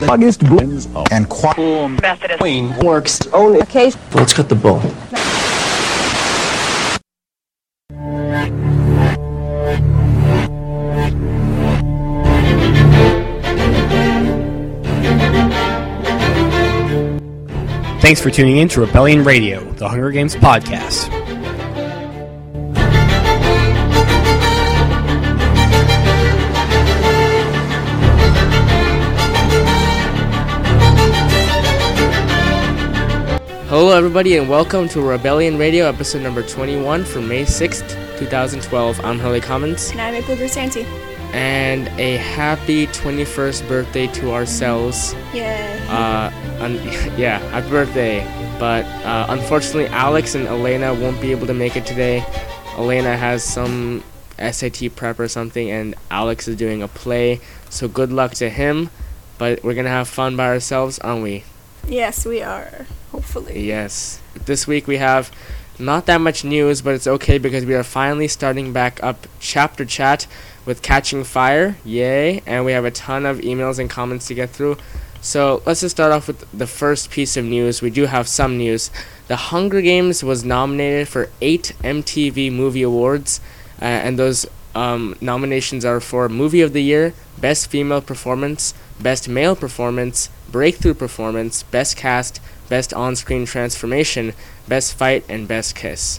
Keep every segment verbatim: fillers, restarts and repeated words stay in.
August blends and quorum Methodist works only occasion. Let's cut the bull. Thanks for tuning in to Rebellion Radio, the Hunger Games podcast. Hello everybody and welcome to Rebellion Radio episode number twenty-one for May sixth, twenty twelve. I'm Hurley Commons. And I'm April Grisanti. And a happy twenty-first birthday to ourselves. Yay. Uh, un- yeah, happy birthday. But uh, unfortunately Alex and Elena won't be able to make it today. Elena has some S A T prep or something and Alex is doing a play. So good luck to him. But we're going to have fun by ourselves, aren't we? Yes, we are. Hopefully. Yes. This week we have not that much news, but it's okay because we are finally starting back up Chapter Chat with Catching Fire. Yay. And we have a ton of emails and comments to get through. So let's just start off with the first piece of news. We do have some news. The Hunger Games was nominated for eight M T V Movie Awards. Uh, and those um, nominations are for Movie of the Year, Best Female Performance, Best Male Performance, Breakthrough Performance, Best Cast, Best On-Screen Transformation, Best Fight, and Best Kiss.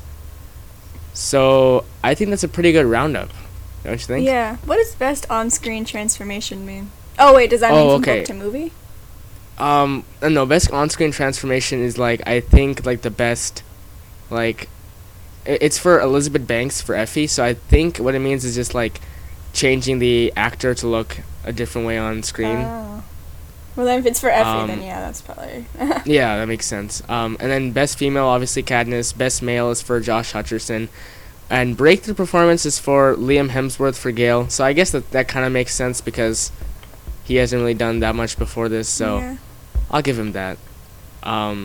So, I think that's a pretty good roundup, don't you think? Yeah. What does Best On-Screen Transformation mean? Oh, wait, does that Oh, mean from okay. book to movie? Um, uh, no, Best On-Screen Transformation is, like, I think, like, the best, like, i- it's for Elizabeth Banks, for Effie, so I think what it means is just, like, changing the actor to look a different way on screen. Oh. Well, then if it's for Effie, Um, then yeah, that's probably... Yeah, that makes sense. Um, and then Best Female, obviously Katniss. Best Male is for Josh Hutcherson. And Breakthrough Performance is for Liam Hemsworth for Gale. So I guess that, that kind of makes sense because he hasn't really done that much before this, so Yeah. I'll give him that. Um,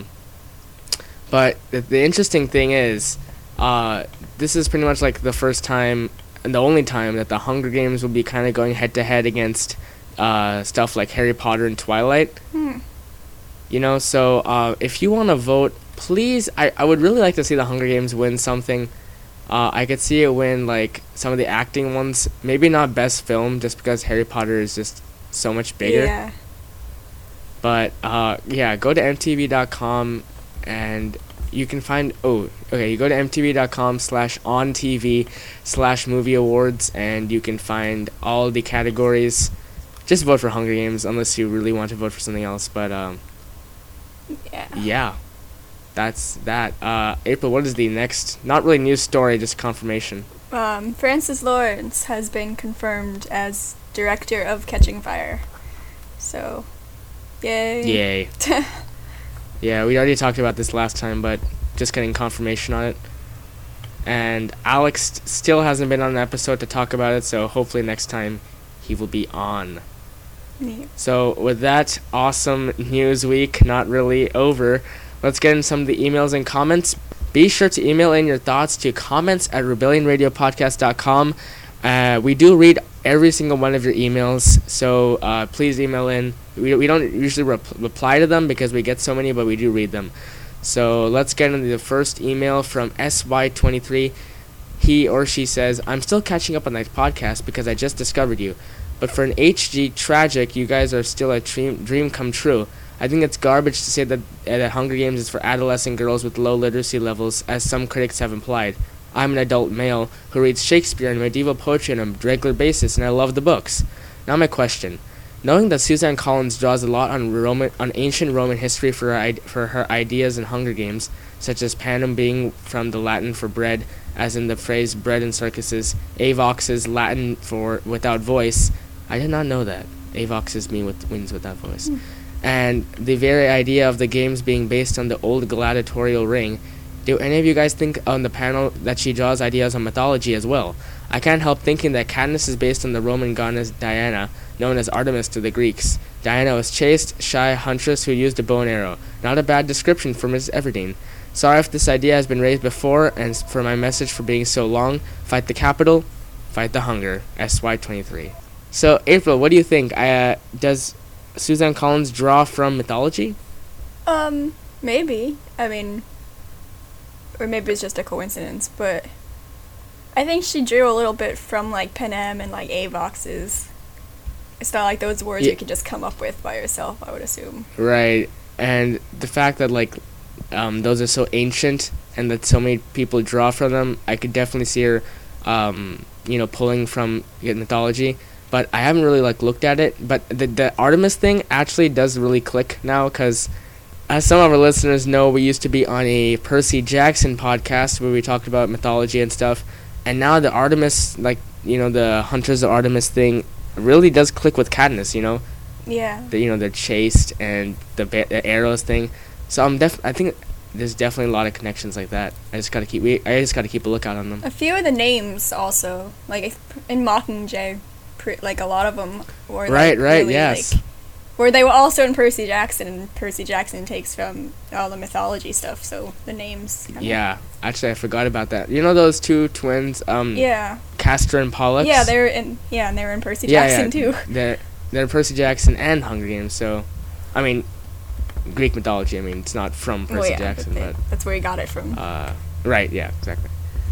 but the, the interesting thing is, uh, this is pretty much like the first time and the only time that the Hunger Games will be kind of going head-to-head against uh, stuff like Harry Potter and Twilight. Hmm. You know, so uh, if you want to vote, please, I, I would really like to see the Hunger Games win something. Uh, I could see it win, like, some of the acting ones. Maybe not Best Film, just because Harry Potter is just so much bigger. Yeah. But, uh, yeah, go to M T V dot com and you can find, oh, okay, you go to M T V dot com slash on T V slash movie awards and you can find all the categories. Just vote for Hunger Games unless you really want to vote for something else. But, um, Yeah. yeah, that's that. Uh, April, what is the next, not really news story, just confirmation? Um, Francis Lawrence has been confirmed as director of Catching Fire. So, yay. Yay. Yeah, we already talked about this last time, but just getting confirmation on it. And Alex st- still hasn't been on an episode to talk about it, so hopefully next time he will be on. Neat. So with that awesome news week not really over, let's get in some of the emails and comments. Be sure to email in your thoughts to comments at rebellion radio podcast dot com. Uh, we do read every single one of your emails, so uh, please email in. We, we don't usually rep- reply to them because we get so many, but we do read them. So let's get into the first email from S Y twenty-three. He or she says, I'm still catching up on that podcast because I just discovered you. But for an H G tragic, you guys are still a dream, dream come true. I think it's garbage to say that, uh, that Hunger Games is for adolescent girls with low literacy levels, as some critics have implied. I'm an adult male who reads Shakespeare and medieval poetry on a regular basis, and I love the books. Now my question. Knowing that Suzanne Collins draws a lot on Roman, on ancient Roman history for her, for her ideas in Hunger Games, such as panem being from the Latin for bread, as in the phrase bread in circuses, avox is Latin for without voice. I did not know that. Avox is mean with wins without voice. Mm. And the very idea of the games being based on the old gladiatorial ring. Do any of you guys think on the panel that she draws ideas on mythology as well? I can't help thinking that Katniss is based on the Roman goddess Diana, known as Artemis to the Greeks. Diana was chaste, shy huntress who used a bow and arrow. Not a bad description for Missus Everdeen. Sorry if this idea has been raised before, and for my message for being so long. Fight the capital, fight the hunger. S Y twenty-three. So, April, what do you think? Uh, does Suzanne Collins draw from mythology? Um, maybe. I mean, or maybe it's just a coincidence, but I think she drew a little bit from, like, Panem and, like, Avoxes. It's not like those words Yeah. you could just come up with by yourself, I would assume. Right. And the fact that, like, um, those are so ancient and that so many people draw from them, I could definitely see her, um, you know, pulling from mythology. But I haven't really, like, looked at it. But the, the Artemis thing actually does really click now, because as some of our listeners know, we used to be on a Percy Jackson podcast where we talked about mythology and stuff. And now the Artemis, like, you know, the Hunters of Artemis thing really does click with Katniss, you know? Yeah. The, you know, the chased and the, ba- the arrows thing. So I'm def- I think there's definitely a lot of connections like that. I just gotta keep we I just gotta keep a lookout on them. A few of the names also, like if- in Mockingjay, pre- like a lot of them were like, Right, right, really, yes. like, where they were also in Percy Jackson, and Percy Jackson takes from all the mythology stuff, so the names. Kinda, Yeah, actually I forgot about that. You know those two twins, um, Yeah. Castor and Pollux? Yeah, they were in. Yeah, and they were in Percy Yeah, Jackson yeah. too. They're they're Percy Jackson and Hunger Games. So, I mean, Greek mythology. I mean, it's not from Percy Well, yeah, Jackson, they- but that's where he got it from. uh, right, yeah, exactly.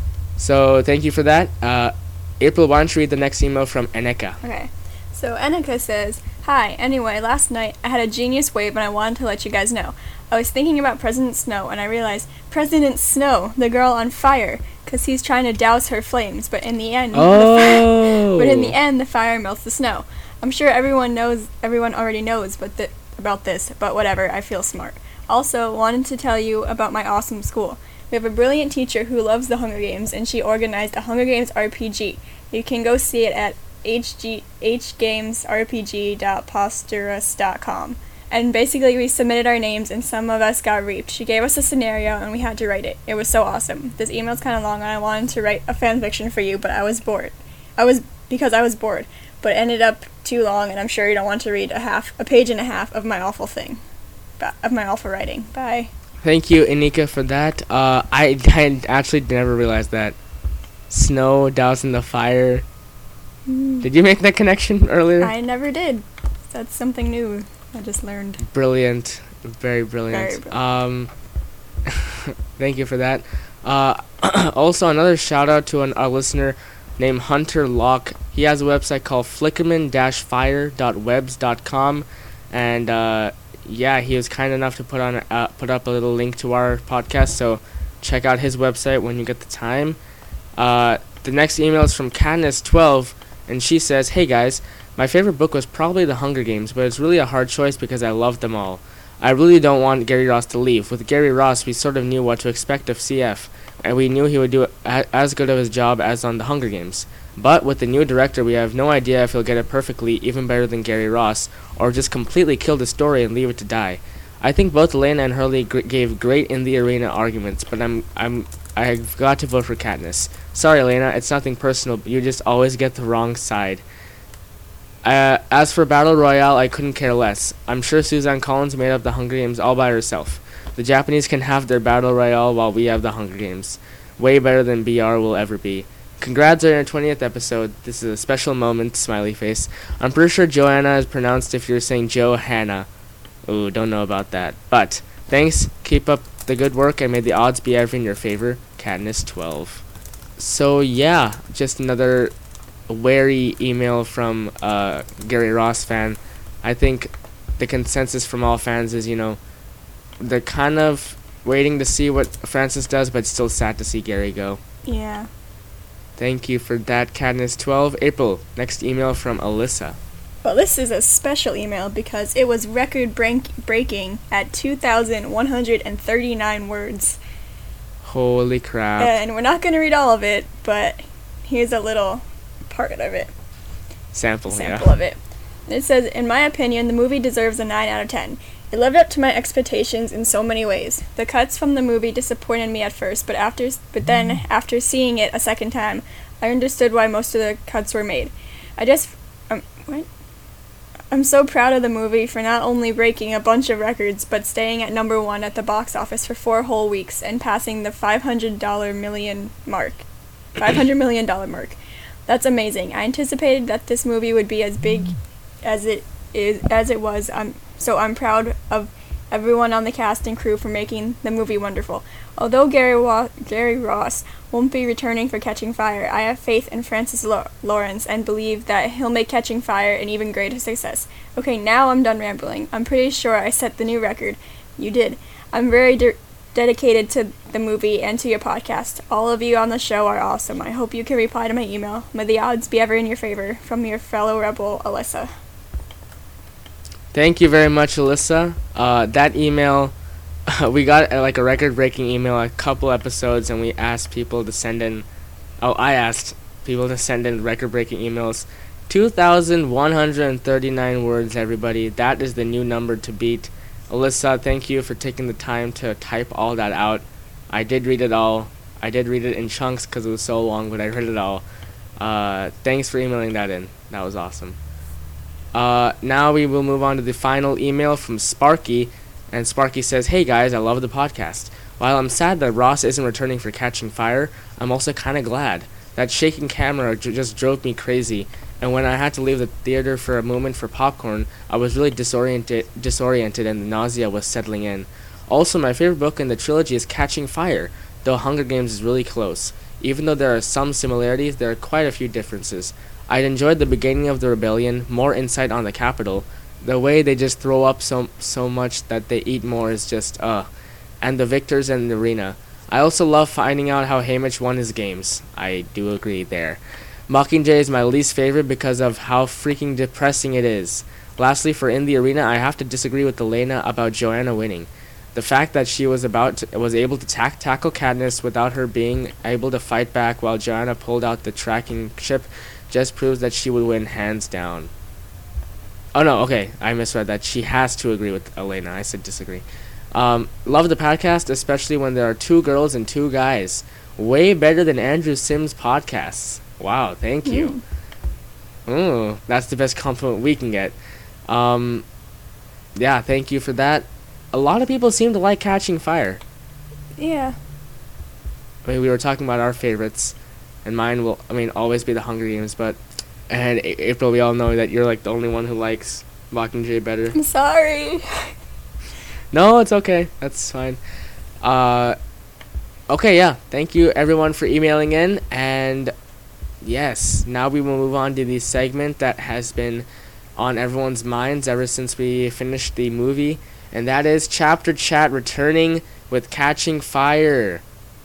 So thank you for that. Uh, April, why don't you read the next email from Eneka? Okay. So Enika says, "Hi, anyway, last night I had a genius wave and I wanted to let you guys know. I was thinking about President Snow and I realized President Snow, the girl on fire, because he's trying to douse her flames, but in the end, the fi- Oh! but in the end, the fire melts the snow. I'm sure everyone knows, everyone already knows, but th- about this, but whatever. I feel smart. Also, wanted to tell you about my awesome school. We have a brilliant teacher who loves the Hunger Games, and she organized a Hunger Games R P G. You can go see it at h g h games r p g dot posterous dot com. And basically, we submitted our names, and some of us got reaped. She gave us a scenario, and we had to write it. It was so awesome. This email's kind of long, and I wanted to write a fan fiction for you, but I was bored. I was because I was bored, but it ended up too long, and I'm sure you don't want to read a half, a page and a half of my awful thing, ba- of my awful writing. Bye." Thank you, Enika, for that. Uh, I, I actually never realized that. Snow dousing the fire. Did you make that connection earlier? I never did. That's something new I just learned. Brilliant. Very brilliant. Very brilliant. Um, thank you for that. Uh, also, another shout out to an, a listener named Hunter Locke. He has a website called flickerman dash fire dot webs dot com, and uh, yeah, he was kind enough to put on a, uh, put up a little link to our podcast. So check out his website when you get the time. Uh, the next email is from Katniss twelve, and she says, "Hey guys, my favorite book was probably The Hunger Games, but it's really a hard choice because I loved them all. I really don't want Gary Ross to leave. With Gary Ross, we sort of knew what to expect of C F, and we knew he would do a- as good of his job as on The Hunger Games. But with the new director, we have no idea if he'll get it perfectly, even better than Gary Ross, or just completely kill the story and leave it to die. I think both Elena and Hurley gr- gave great in the arena arguments, but I'm I'm I've got to vote for Katniss. Sorry, Elena, it's nothing personal, but you just always get the wrong side. Uh, as for Battle Royale, I couldn't care less. I'm sure Suzanne Collins made up the Hunger Games all by herself. The Japanese can have their Battle Royale while we have the Hunger Games. Way better than B R will ever be. Congrats on your twentieth episode. This is a special moment, smiley face. I'm pretty sure Joanna is pronounced if you're saying Johanna. Ooh, don't know about that. But, thanks, keep up the good work, and may the odds be ever in your favor. Katniss twelve. So, yeah, just another wary email from uh, Gary Ross fan. I think the consensus from all fans is, you know, they're kind of waiting to see what Francis does, but still sad to see Gary go. Yeah. Thank you for that, Katniss twelve. April, next email from Alyssa. Well, this is a special email because it was record break- breaking at two thousand one hundred thirty-nine words. Holy crap. And we're not going to read all of it, but here's a little part of it. Sample, Sample yeah. of it. It says, "In my opinion, the movie deserves a nine out of ten. It lived up to my expectations in so many ways. The cuts from the movie disappointed me at first, but after, but then, after seeing it a second time, I understood why most of the cuts were made. I just, um, what? I'm so proud of the movie for not only breaking a bunch of records, but staying at number one at the box office for four whole weeks and passing the five hundred dollar million mark. five hundred million dollar mark. That's amazing. I anticipated that this movie would be as big as it is as it was. I'm so I'm proud of everyone on the cast and crew for making the movie wonderful. Although Gary Wa- Gary Ross won't be returning for Catching Fire, I have faith in Francis Lo- Lawrence and believe that he'll make Catching Fire an even greater success. Okay, now I'm done rambling. I'm pretty sure I set the new record. You did. I'm very de- dedicated to the movie and to your podcast. All of you on the show are awesome. I hope you can reply to my email. May the odds be ever in your favor. From your fellow rebel, Alyssa. Thank you very much, Alyssa. Uh, that email, we got uh, like a record-breaking email a couple episodes, and we asked people to send in. Oh, I asked people to send in record-breaking emails. two thousand one hundred thirty-nine words, everybody. That is the new number to beat. Alyssa, thank you for taking the time to type all that out. I did read it all. I did read it in chunks because it was so long, but I read it all. Uh, thanks for emailing that in. That was awesome. Uh, now we will move on to the final email from Sparky, and Sparky says, "Hey guys, I love the podcast. While I'm sad that Ross isn't returning for Catching Fire, I'm also kind of glad. That shaking camera j- just drove me crazy, and when I had to leave the theater for a moment for popcorn, I was really disoriented, disoriented and the nausea was settling in. Also, my favorite book in the trilogy is Catching Fire, though Hunger Games is really close. Even though there are some similarities, there are quite a few differences. I'd enjoyed the beginning of the rebellion, more insight on the Capitol. The way they just throw up so so much that they eat more is just, uh, and the victors and the arena. I also love finding out how Haymitch won his games. I do agree there. Mockingjay is my least favorite because of how freaking depressing it is. Lastly, for In the Arena, I have to disagree with Elena about Joanna winning. The fact that she was about to, was able to tack, tackle Katniss without her being able to fight back while Joanna pulled out the tracking chip just proves that she would win hands down. Oh no, okay, I misread that. She has to agree with Elena. I said disagree. Um, love the podcast, especially when there are two girls and two guys. Way better than Andrew Sims' podcasts. Wow, thank you. Mm. Ooh, that's the best compliment we can get. Um, yeah, thank you for that. A lot of people seem to like Catching Fire. Yeah. I mean, we were talking about our favorites, and mine will, I mean, always be the Hunger Games, but, and A- April, we all know that you're like the only one who likes Mockingjay better. I'm sorry. No, it's okay. That's fine. Uh, okay, yeah. Thank you, everyone, for emailing in, and yes, now we will move on to the segment that has been on everyone's minds ever since we finished the movie, and that is Chapter Chat returning with Catching Fire.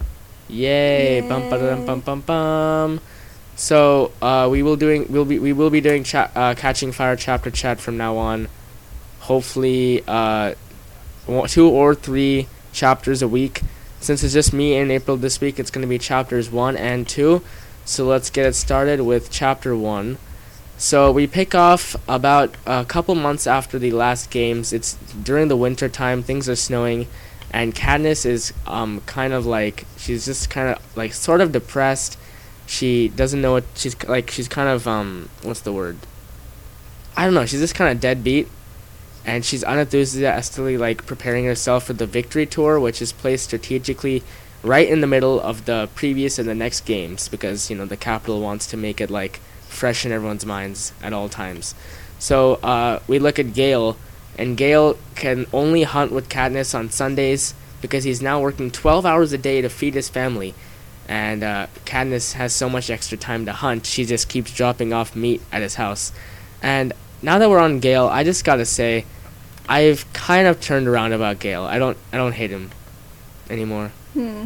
Yay! Yay. Bum ba dum bum bum bum. So uh, we will doing we'll be we will be doing cha- uh, Catching Fire Chapter Chat from now on. Hopefully, uh, two or three chapters a week. Since it's just me and April this week, it's going to be chapters one and two. So let's get it started with chapter one. So we pick off about a couple months after the last games. It's during the winter time. Things are snowing, and Katniss is um kind of like she's just kind of like sort of depressed. She doesn't know what she's like. She's kind of um what's the word? I don't know. She's just kind of deadbeat, and she's unenthusiastically like preparing herself for the victory tour, which is placed strategically right in the middle of the previous and the next games because you know the Capitol wants to make it like fresh in everyone's minds at all times. So uh, we look at Gale, and Gale can only hunt with Katniss on Sundays because he's now working twelve hours a day to feed his family, and uh, Katniss has so much extra time to hunt, she just keeps dropping off meat at his house. And now that we're on Gale, I just gotta say, I've kind of turned around about Gale. I don't, I don't hate him anymore. Hmm.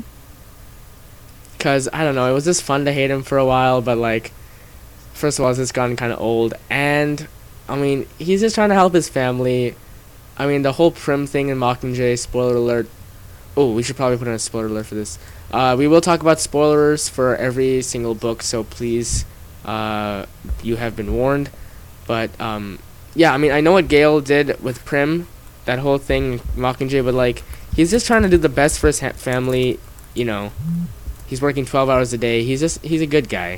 Cause I don't know, it was just fun to hate him for a while, but like, first of all, it's just gotten kind of old, and I mean, he's just trying to help his family. I mean, the whole Prim thing in Mockingjay, spoiler alert. Oh, we should probably put in a spoiler alert for this. Uh, we will talk about spoilers for every single book, so please, uh, you have been warned. But, um, yeah, I mean, I know what Gale did with Prim, that whole thing, Mockingjay, but, like, he's just trying to do the best for his ha- family, you know. He's working twelve hours a day. He's just, he's a good guy.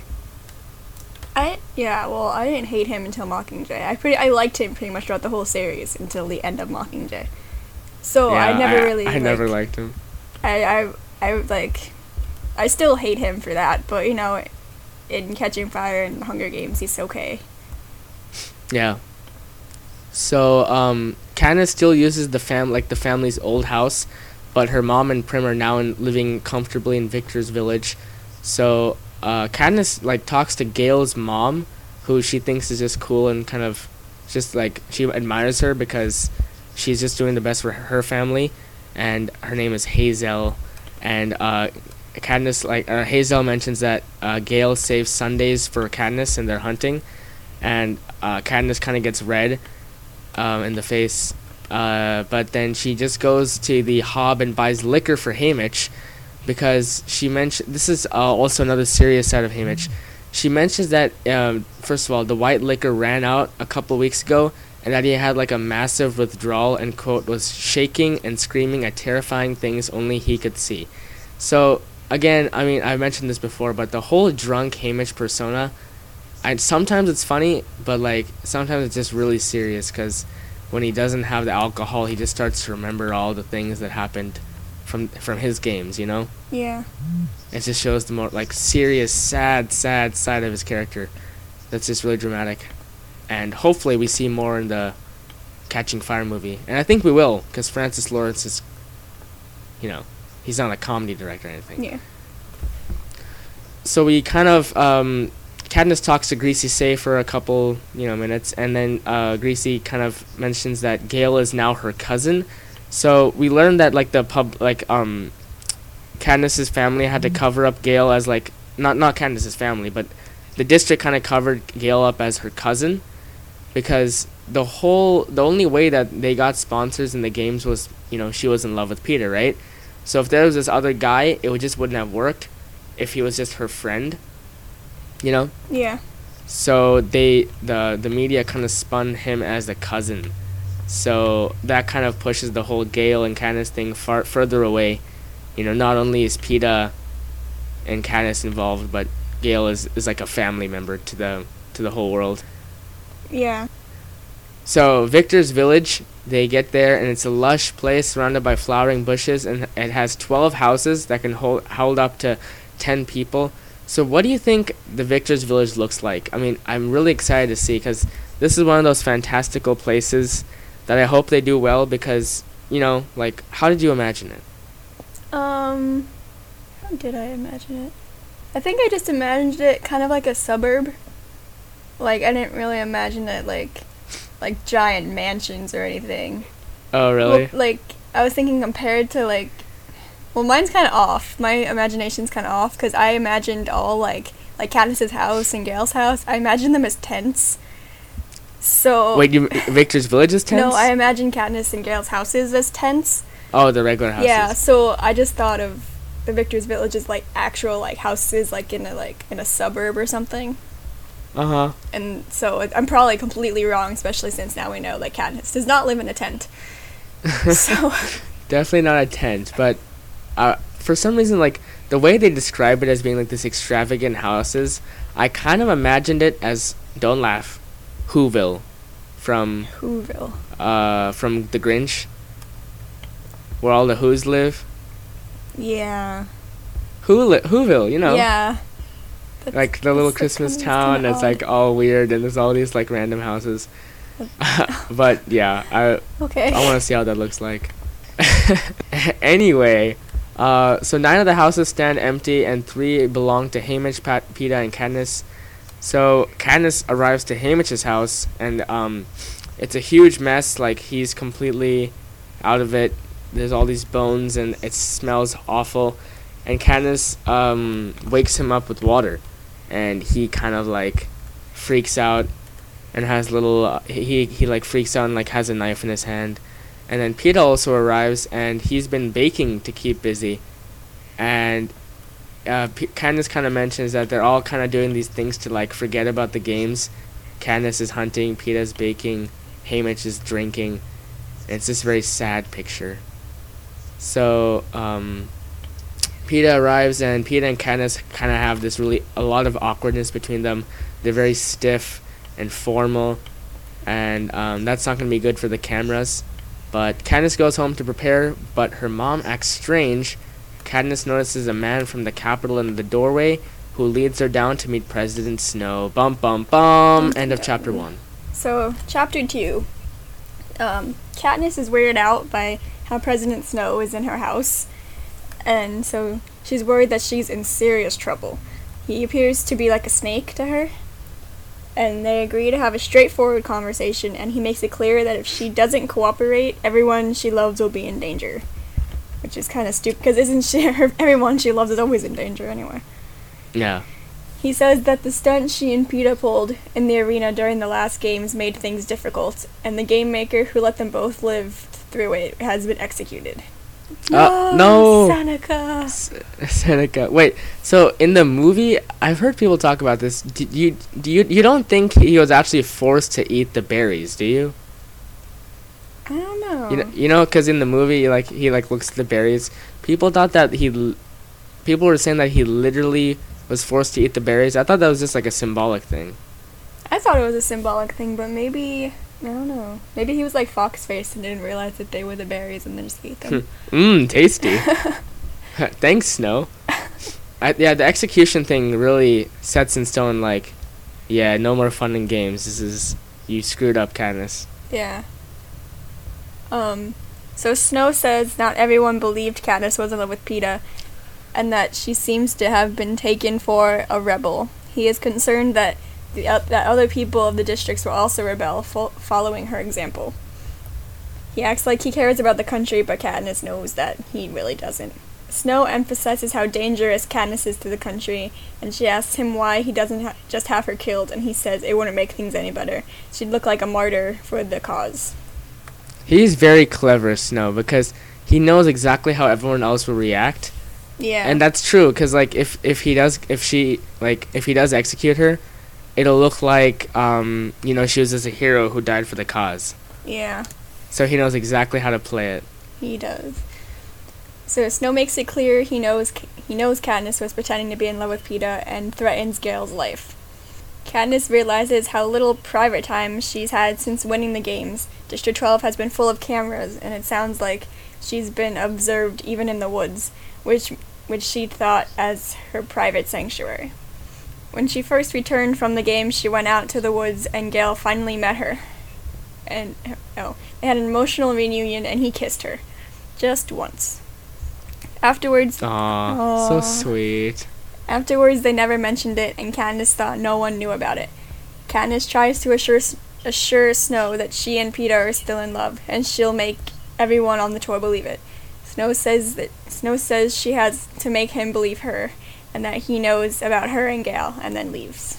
I yeah, well, I didn't hate him until Mockingjay. I pretty I liked him pretty much throughout the whole series until the end of Mockingjay. So yeah, I never I, really. I like, never liked him. I, I I like, I still hate him for that, but you know, in Catching Fire and Hunger Games, he's okay. Yeah. So um, Katniss still uses the fam like the family's old house, but her mom and Prim are now in, living comfortably in Victor's village. So uh, Katniss like talks to Gale's mom, who she thinks is just cool and kind of just like she admires her because she's just doing the best for her family, and her name is Hazel, and uh, Katniss like uh, Hazel mentions that uh, Gale saves Sundays for Katniss and they're hunting, and uh, Katniss kind of gets red um, in the face, uh, but then she just goes to the Hob and buys liquor for Haymitch, because she mentioned this is uh, also another serious side of Haymitch. She mentions that um, first of all, the white liquor ran out a couple weeks ago, and that he had like a massive withdrawal and quote was shaking and screaming at terrifying things only he could see. So again, I mean, I mentioned this before, but the whole drunk Haymitch persona, I sometimes it's funny, but like sometimes it's just really serious, because when he doesn't have the alcohol, he just starts to remember all the things that happened from from his games, you know? Yeah. It just shows the more like serious, sad, sad side of his character. That's just really dramatic. And hopefully we see more in the Catching Fire movie. And I think we will, because Francis Lawrence is, you know, he's not a comedy director or anything. Yeah. So we kind of, um, Katniss talks to Greasy Say for a couple, you know, minutes, and then uh, Greasy kind of mentions that Gale is now her cousin. So we learned that like the pub, like um, Katniss's family had to cover up Gale as like not not Katniss's family, but the district kind of covered Gale up as her cousin, because the whole the only way that they got sponsors in the games was, you know, she was in love with Peter, right? So if there was this other guy, it would just wouldn't have worked if he was just her friend, you know? Yeah. So they the the media kind of spun him as the cousin. So that kind of pushes the whole Gale and Katniss thing far further away. You know, not only is Peeta and Katniss involved, but Gale is, is like a family member to the to the whole world. Yeah. So Victor's village, they get there, and it's a lush place surrounded by flowering bushes, and it has twelve houses that can hold hold up to ten people. So what do you think the Victor's village looks like? I mean, I'm really excited to see, because this is one of those fantastical places that I hope they do well, because, you know, like, how did you imagine it? Um, how did I imagine it? I think I just imagined it kind of like a suburb. Like, I didn't really imagine it like, like giant mansions or anything. Oh, really? Well, like, I was thinking compared to, like, well, mine's kind of off. My imagination's kind of off, because I imagined all, like, like Katniss's house and Gale's house, I imagined them as tents. So... Wait, you, Victor's village is tents? No, I imagined Katniss and Gale's houses as tents. Oh, the regular houses. Yeah, so I just thought of the Victor's village as, like, actual, like, houses, like, in a, like, in a suburb or something. Uh-huh. And so it, I'm probably completely wrong, especially since now we know, like, Katniss does not live in a tent. So... Definitely not a tent, but uh, for some reason, like, the way they describe it as being, like, this extravagant houses, I kind of imagined it as, don't laugh, Whoville from... Whoville. Uh, from The Grinch, where all the Who's live. Yeah. Who li- Whoville, you know. Yeah. That's, like the little that's, Christmas that's town kinda that's odd. like all weird, and there's all these like random houses. But yeah, I Okay. I want to see how that looks like. Anyway, uh, so nine of the houses stand empty, and three belong to Haymitch, Pat, Peeta, and Katniss. So Katniss arrives to Haymitch's house, and um, it's a huge mess. Like, he's completely out of it. There's all these bones, and it smells awful. And Katniss um, wakes him up with water, and he kind of like freaks out and has little. Uh, he he like freaks out and like has a knife in his hand. And then Peeta also arrives, and he's been baking to keep busy. And uh, P- Katniss kind of mentions that they're all kind of doing these things to like forget about the games. Katniss is hunting, Peeta's baking, Haymitch is drinking. And it's this very sad picture. So um, Peeta arrives, and Peeta and Katniss kind of have this really a lot of awkwardness between them. They're very stiff and formal, and um, that's not going to be good for the cameras. But Katniss goes home to prepare, but her mom acts strange. Katniss notices a man from the Capitol in the doorway, who leads her down to meet President Snow. Bum bum bum. End of chapter one. So, chapter two. Um, Katniss is weirded out by how President Snow is in her house, and so she's worried that she's in serious trouble. He appears to be like a snake to her, and they agree to have a straightforward conversation, and he makes it clear that if she doesn't cooperate, everyone she loves will be in danger. Which is kind of stupid, because isn't she, her, everyone she loves is always in danger anyway. Yeah. He says that the stunt she and Peeta pulled in the arena during the last games made things difficult, and the game maker who let them both live through it has been executed. Uh, no! Seneca! S- Seneca. Wait, so in the movie, I've heard people talk about this. Do you, do you, you don't think he was actually forced to eat the berries, do you? I don't know. You know, you know, because in the movie, like he like looks at the berries. People thought that he, l- people were saying that he literally was forced to eat the berries. I thought that was just like a symbolic thing. I thought it was a symbolic thing, but maybe, I don't know. Maybe he was like fox-faced and didn't realize that they were the berries and then just ate them. Mmm, tasty. Thanks, Snow. I, yeah, the execution thing really sets in stone, like, yeah, no more fun and games. This is, you screwed up, Katniss. Yeah. Um, so Snow says not everyone believed Katniss was in love with Peeta, and that she seems to have been taken for a rebel. He is concerned that the uh, that other people of the districts will also rebel, fo- following her example. He acts like he cares about the country, but Katniss knows that he really doesn't. Snow emphasizes how dangerous Katniss is to the country, and she asks him why he doesn't ha- just have her killed, and he says it wouldn't make things any better. She'd look like a martyr for the cause. He's very clever, Snow, because he knows exactly how everyone else will react. Yeah. And that's true, because, like, if, if he does, if she, like, if he does execute her, it'll look like, um, you know, she was just a hero who died for the cause. Yeah. So he knows exactly how to play it. He does. So Snow makes it clear he knows he knows Katniss was pretending to be in love with Peeta and threatens Gale's life. Katniss realizes how little private time she's had since winning the games. District twelve has been full of cameras, and it sounds like she's been observed even in the woods, which which she thought as her private sanctuary. When she first returned from the games, she went out to the woods, and Gale finally met her. And oh, they had an emotional reunion, and he kissed her, just once. Afterwards, Aww, Aww. so sweet. Afterwards, they never mentioned it, and Katniss thought no one knew about it. Katniss tries to assure assure Snow that she and Peeta are still in love, and she'll make everyone on the tour believe it. Snow says that Snow says she has to make him believe her, and that he knows about her and Gale, and then leaves.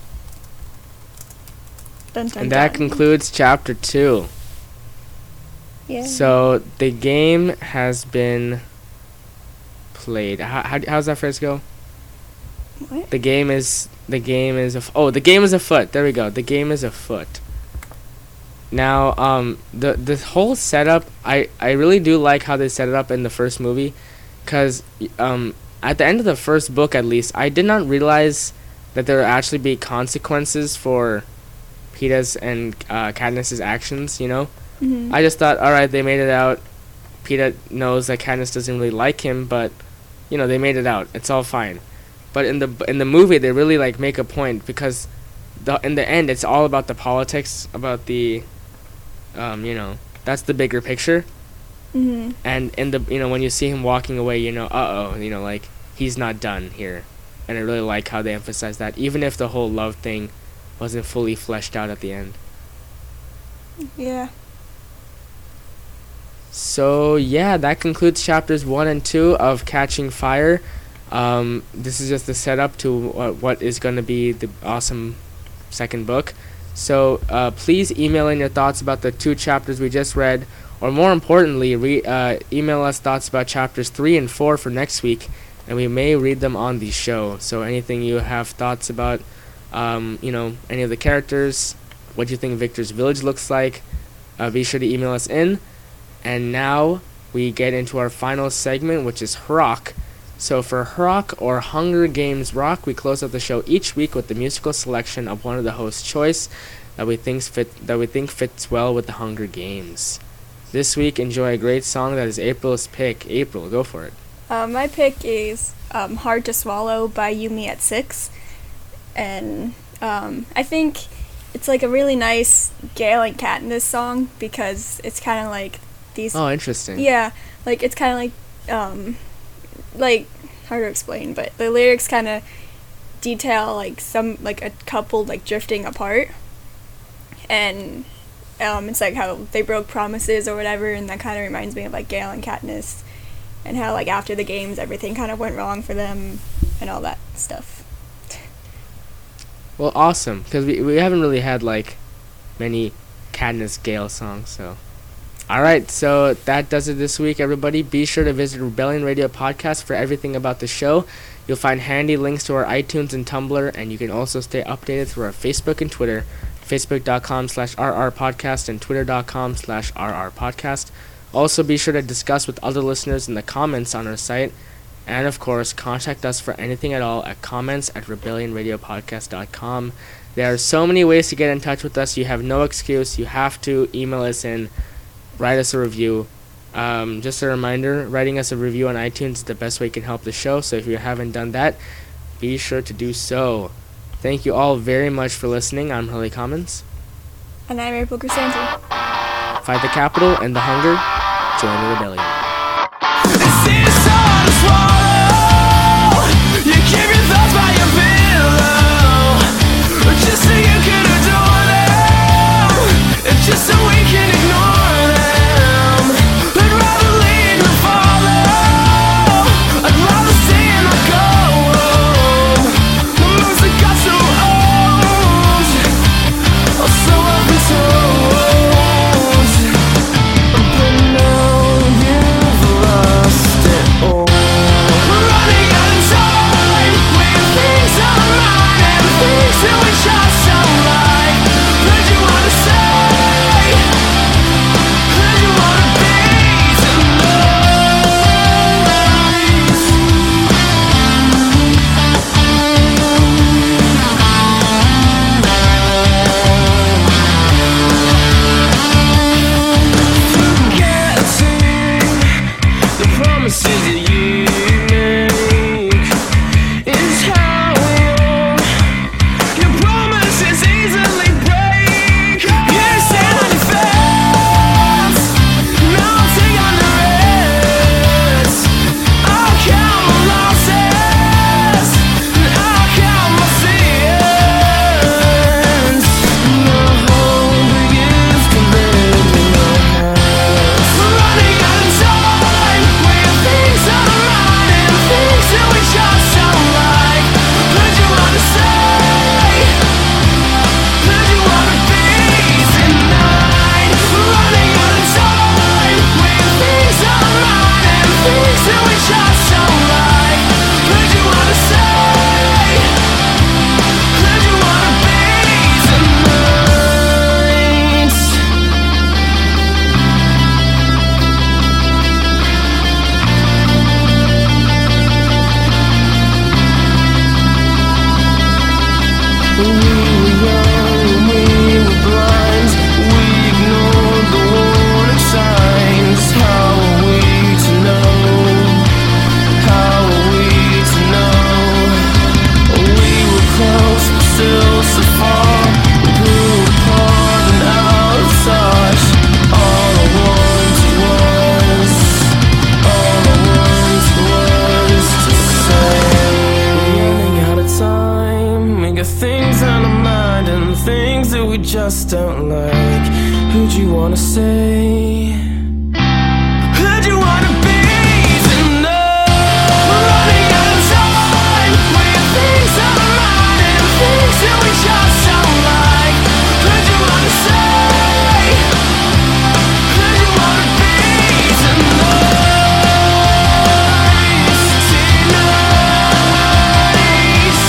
Dun, dun, And that dun. concludes chapter two. Yeah. So the game has been played. How, how how's that phrase go? What? The game is the game is a oh the game is afoot. There we go. The game is afoot. Now, um, the the whole setup, I I really do like how they set it up in the first movie, cause um at the end of the first book at least, I did not realize that there would actually be consequences for Peeta's and uh, Katniss's actions. You know, Mm-hmm. I just thought, all right, they made it out. Peeta knows that Katniss doesn't really like him, but you know they made it out. It's all fine. But in the in the movie, they really like make a point because the in the end, it's all about the politics, about the, um, you know, that's the bigger picture. Mm-hmm. And in the you know when you see him walking away, you know, uh oh, you know, like he's not done here. And I really like how they emphasize that, even if the whole love thing wasn't fully fleshed out at the end. Yeah. So yeah, that concludes chapters one and two of Catching Fire. Um, this is just the setup to uh, what is going to be the awesome second book. So uh, please email in your thoughts about the two chapters we just read, or more importantly, re- uh, email us thoughts about chapters three and four for next week, and we may read them on the show. So anything you have thoughts about, um, you know, any of the characters, what you think Victor's Village looks like, uh, be sure to email us in. And now we get into our final segment, which is Rock. So for Rock or Hunger Games Rock, we close out the show each week with the musical selection of one of the host's choice that we think fit that we think fits well with the Hunger Games. This week, enjoy a great song that is April's pick. April, go for it. Uh, my pick is um, Hard to Swallow by Yumi at Six. And um, I think it's like a really nice Gale and Katniss song because it's kind of like these. Oh, interesting. Yeah, like it's kind of like, um, like hard to explain, but the lyrics kind of detail like some like a couple like drifting apart, and um, it's like how they broke promises or whatever, and that kind of reminds me of like Gale and Katniss, and how like after the games everything kind of went wrong for them, and all that stuff. Well, awesome, because we we haven't really had like many Katniss Gale songs, so. All right, so that does it this week, everybody. Be sure to visit Rebellion Radio Podcast for everything about the show. You'll find handy links to our iTunes and Tumblr, and you can also stay updated through our Facebook and Twitter, facebook.com slash rrpodcast and twitter.com slash rrpodcast. Also, be sure to discuss with other listeners in the comments on our site, and of course, contact us for anything at all at comments at rebellion radio podcast dot com. There are so many ways to get in touch with us. You have no excuse. You have to email us in. Write us a review. Um, just a reminder, writing us a review on iTunes is the best way you can help the show, so if you haven't done that, be sure to do so. Thank you all very much for listening. I'm Hurley Commons. And I'm April Crisanti. Fight the capital and the hunger. Join the rebellion. You keep your thoughts by your pillow, just so you can adore them, and just so we can ignore them. I'd rather lead than follow. I'd rather stay and not go home. The moves that got so old, are so up and toes. But now you've lost it all. We're running out of time. When things are right and things that we just don't like. Could you wanna say? Could you wanna be Forgetting the promises that you make is how your your promises easily break. You stand on your fence, melting under it. I'll count my losses, and I'll count my sins. My hope is to live in your hands. We're running out of time. When things are right and things that we just don't like. Could you wanna say? Could you wanna be tonight? We're running out of time. When things are right and things that we just don't like. Could you wanna say? Could you wanna be tonight? We were young, we were blind. We ignored the warning signs. How are we to know? How are we to know? We were close but still so far. We grew apart and out of touch. All I wanted was, all I wanted was to say, we're running out of time. We got things on our mind and things that we just don't like. Who'd you wanna say? Who'd you wanna be tonight? We're running out of time. When things are right and things that we just don't like. Who'd you wanna say? Who'd you wanna be tonight? Tonight,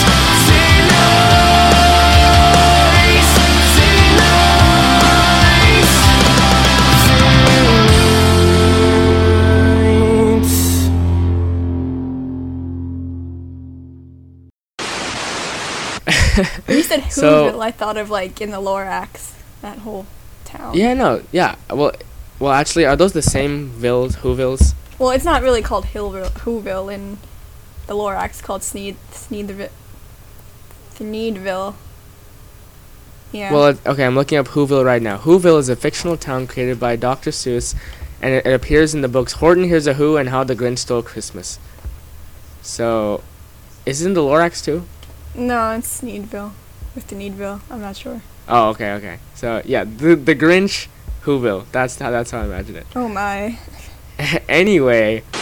When you said So- Whoville, I thought of like in the Lorax, that whole town. Yeah, no, yeah. Well, well, actually, are those the same villes, Whovilles? Well, it's not really called Hillville, Whoville in the Lorax. It's called Sneed, Sneedville. Sneedville. Yeah. Well, it, okay, I'm looking up Whoville right now. Whoville is a fictional town created by Doctor Seuss, and it, it appears in the books Horton Hears a Who and How the Grinch Stole Christmas. So, is it in the Lorax too? no, it's Needville. With the Needville. I'm not sure. Oh, okay, okay. So, yeah, the the Grinch, Whoville. That's how, that's how I imagine it. Oh my. Anyway,